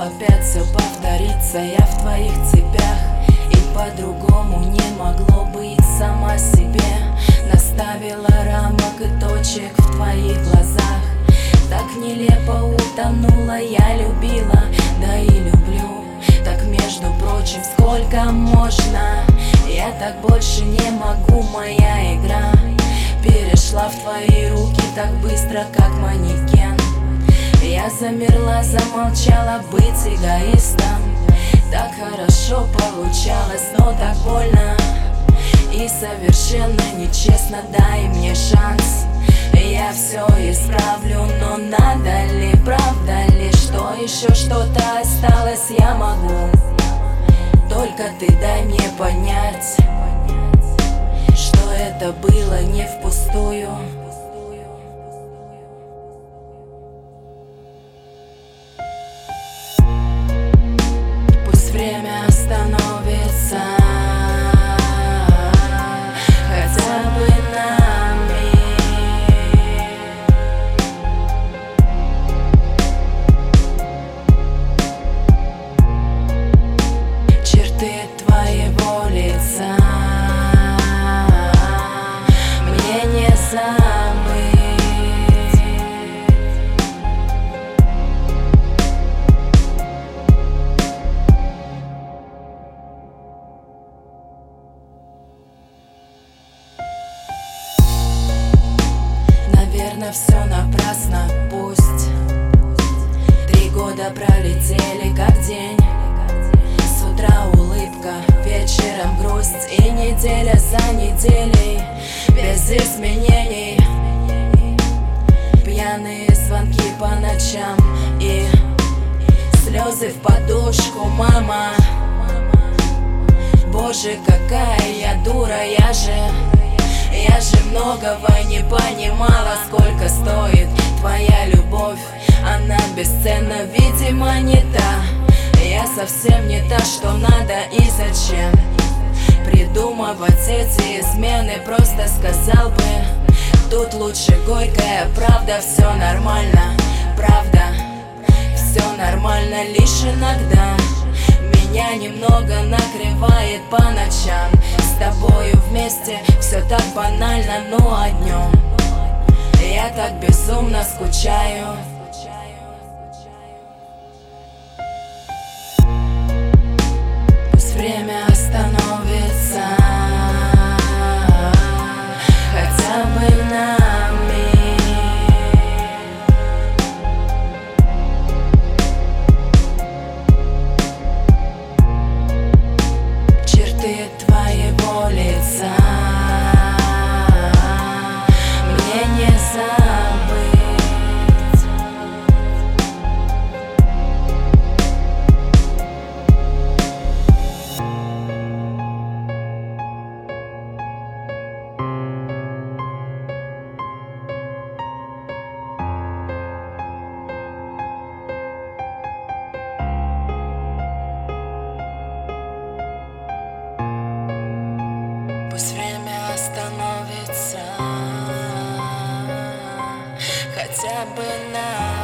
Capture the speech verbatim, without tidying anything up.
опять все повторится, я в твоих цепях. И по-другому не могло быть, сама себе наставила рамок и точек в твоих глазах. Так нелепо утонула, я любила, да и люблю. Так, между прочим, сколько можно? Я так больше не могу, моя игра перешла в твои руки так быстро, как манекен. Я замерла, замолчала, быть эгоистом так хорошо получалось, но так больно и совершенно нечестно. Дай мне шанс, я все исправлю, но надо ли, правда ли, что еще что-то осталось? Я могу, только ты дай мне понять, что это было не впустую. Пусть время остановится хотя бы на миг. Черты твоего лица мне не забыть. Наверное, все напрасно, пусть три года пролетели как день. С утра улыбка, вечером грусть, и неделя за неделей без изменений. Пьяные звонки по ночам и слезы в подушку, мама. Боже, какая я дура, я же Я же многого не понимала, сколько стоит твоя любовь. Она бесценна, видимо, не та. Я совсем не та, что надо и зачем придумывать эти измены. Просто сказал бы, тут лучше горькая правда. Все нормально, правда, все нормально, лишь иногда меня немного накрывает по ночам. С тобою вместе все так банально, ну а днем я так безумно скучаю. Пусть время остановится хотя бы на миг. Черты твоего лица мне не забыть. Пусть время остановится хотя бы на